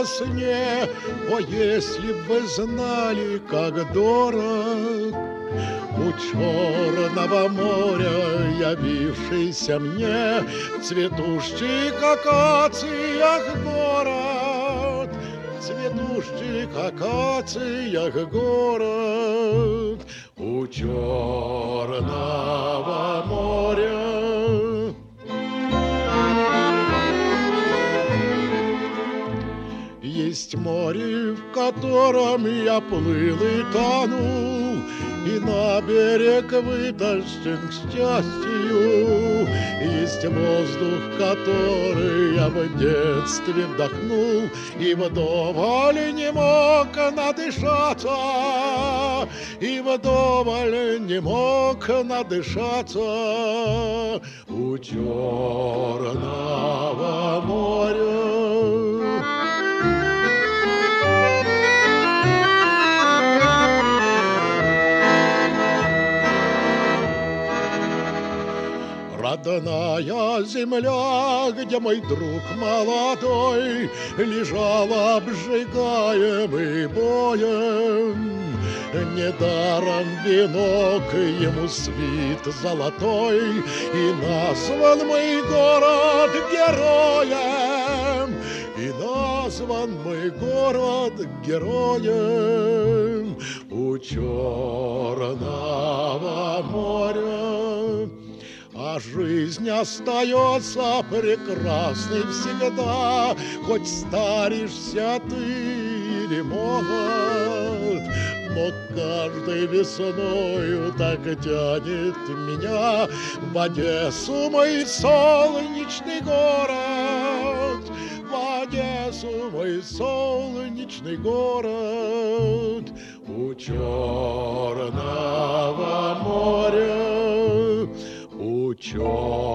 во сне. О, если бы вы знали, как дорог у черного моря явившийся мне в цветущих акациях город, в цветущих акациях город у черного моря. Есть море, в котором я плыл и тонул, и на берег вытащен к счастью. Есть воздух, который я в детстве вдохнул, и вдоволь не мог надышаться, и вдоволь не мог надышаться у черного моря. Родная земля, где мой друг молодой лежал обжигаемый боем, недаром венок ему свит золотой, и назван мой город героем, и назван мой город героем у черного моря. А жизнь остается прекрасной всегда, хоть старишься ты или молод. Но каждой весною так тянет меня в Одессу, мой солнечный город, в Одессу, мой солнечный город у черного моря. У черного